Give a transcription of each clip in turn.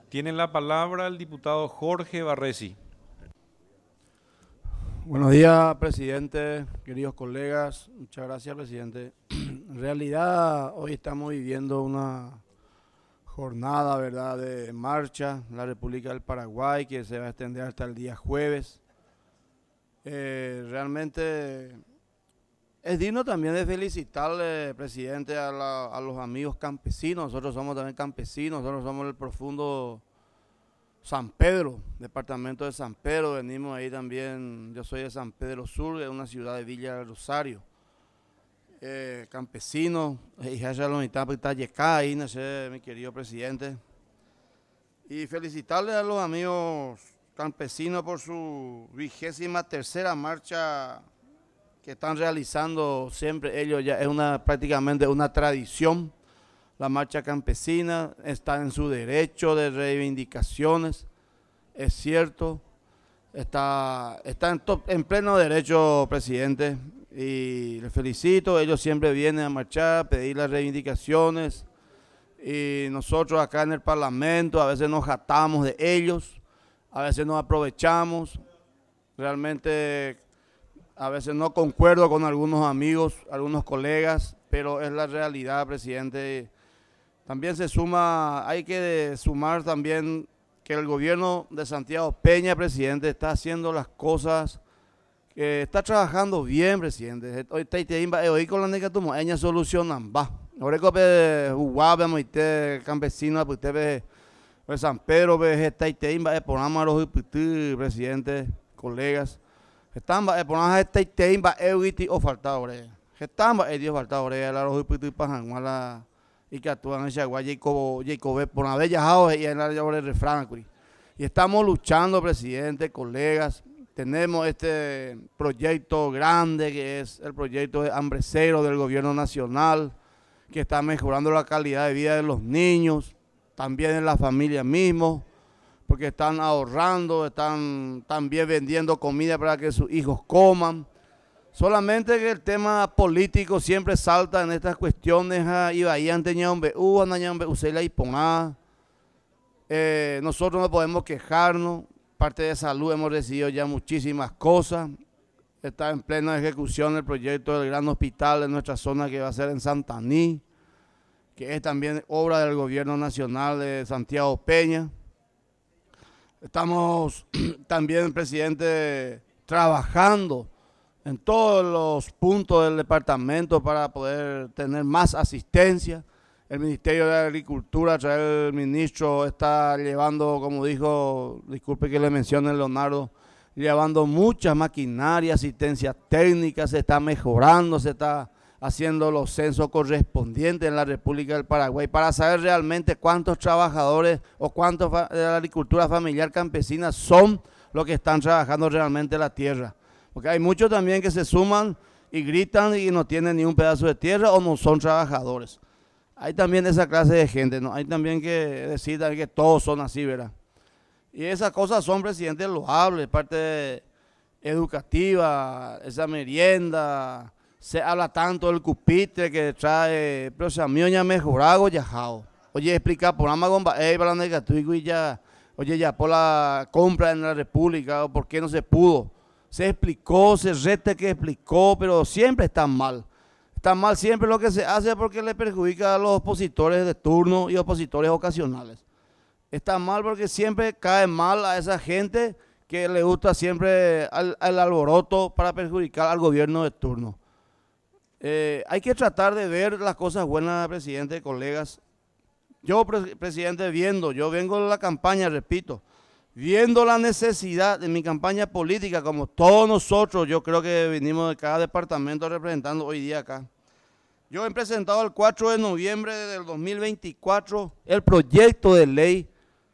Tiene la palabra el diputado Jorge Barresi. Buenos días, presidente, queridos colegas. Muchas gracias, presidente. En realidad, hoy estamos viviendo una jornada, ¿verdad?, de marcha en la República del Paraguay que se va a extender hasta el día jueves. Realmente es digno también de felicitarle, presidente, a los amigos campesinos. Nosotros somos también campesinos, nosotros somos el profundo San Pedro, departamento de San Pedro. Venimos ahí también, yo soy de San Pedro Sur, de una ciudad de Villa del Rosario. Campesinos, ahí nace mi querido presidente. Y felicitarle a los amigos campesinos por su 23ª marcha que están realizando siempre ellos. Ya es prácticamente una tradición. La marcha campesina está en su derecho de reivindicaciones, es cierto, está en pleno derecho, presidente, y les felicito. Ellos siempre vienen a marchar, a pedir las reivindicaciones, y nosotros acá en el Parlamento a veces nos jactamos de ellos, a veces nos aprovechamos. Realmente a veces no concuerdo con algunos amigos, algunos colegas, pero es la realidad, presidente. También hay que sumar también que el gobierno de Santiago Peña, presidente, está haciendo las cosas, está trabajando bien, presidente. Hoy con la nega tumo, ella solucionan, va. Ahora que jugamos campesino, usted ve San Pedro, ve está por amaro, presidente, colegas. Están por amaro, está o falta ahora. Están ellos falta ahora, la rojo y pajan, y que actúan en Chaguay, Jacob, por haber viajado y en el refrán. Y estamos luchando, presidente, colegas. Tenemos este proyecto grande que es el proyecto de Hambre Cero del gobierno nacional, que está mejorando la calidad de vida de los niños, también en la familia mismo, porque están ahorrando, están también vendiendo comida para que sus hijos coman. Solamente que el tema político siempre salta en estas cuestiones. Nosotros no podemos quejarnos. Parte de salud hemos recibido ya muchísimas cosas. Está en plena ejecución el proyecto del gran hospital de nuestra zona que va a ser en Santaní, que es también obra del gobierno nacional de Santiago Peña. Estamos también, presidente, trabajando en todos los puntos del departamento para poder tener más asistencia. El Ministerio de Agricultura, a través del ministro, está llevando, como dijo, disculpe que le mencione Leonardo, llevando muchas maquinarias, asistencia técnica, se está mejorando, se está haciendo los censos correspondientes en la República del Paraguay para saber realmente cuántos trabajadores o cuántos de la agricultura familiar campesina son los que están trabajando realmente la tierra. Porque hay muchos también que se suman y gritan y no tienen ni un pedazo de tierra o no son trabajadores. Hay también esa clase de gente, ¿no? Hay también que decir también que todos son así, ¿verdad? Y esas cosas son, presidente, loables, parte educativa, esa merienda. Se habla tanto del cupitre que trae, pero si a mí ya mejorado, ya jao. Oye, explica por Amazon, para negativo y ya, oye, ya por la compra en la República, ¿por qué no se pudo? Se explicó, se rete que explicó, pero siempre está mal. Está mal siempre lo que se hace porque le perjudica a los opositores de turno y opositores ocasionales. Está mal porque siempre cae mal a esa gente que le gusta siempre al alboroto para perjudicar al gobierno de turno. Hay que tratar de ver las cosas buenas, presidente, colegas. Yo, presidente, yo vengo de la campaña, repito, viendo la necesidad de mi campaña política, como todos nosotros, yo creo que venimos de cada departamento representando hoy día acá. Yo he presentado el 4 de noviembre del 2024 el proyecto de ley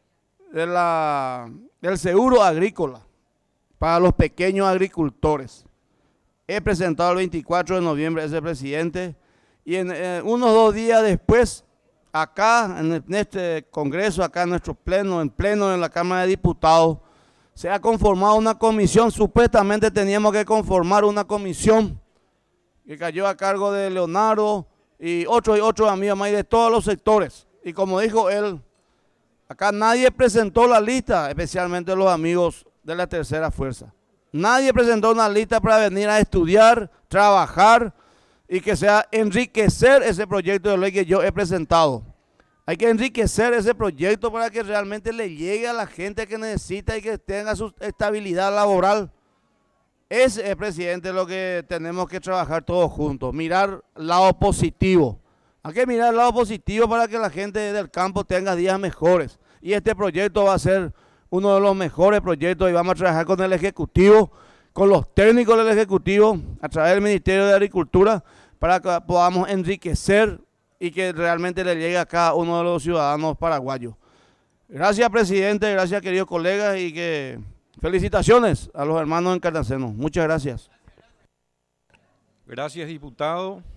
del seguro agrícola para los pequeños agricultores. He presentado el 24 de noviembre ese, presidente, y en unos 2 días después, acá en este congreso, acá en nuestro pleno en la Cámara de Diputados, se ha conformado una comisión. Supuestamente teníamos que conformar una comisión que cayó a cargo de Leonardo y otros amigos más de todos los sectores. Y como dijo él, Acá nadie presentó la lista, especialmente los amigos de la tercera fuerza. Nadie presentó una lista para venir a estudiar, trabajar y que sea enriquecer ese proyecto de ley que yo he presentado. Hay que enriquecer ese proyecto para que realmente le llegue a la gente que necesita y que tenga su estabilidad laboral. Ese es, presidente, lo que tenemos que trabajar todos juntos, mirar el lado positivo. Hay que mirar el lado positivo para que la gente del campo tenga días mejores. Y este proyecto va a ser uno de los mejores proyectos y vamos a trabajar con el Ejecutivo, con los técnicos del Ejecutivo, a través del Ministerio de Agricultura, para que podamos enriquecer y que realmente le llegue a cada uno de los ciudadanos paraguayos. Gracias, presidente, gracias, queridos colegas, y que felicitaciones a los hermanos encarnacenos. Muchas gracias. Gracias, diputado.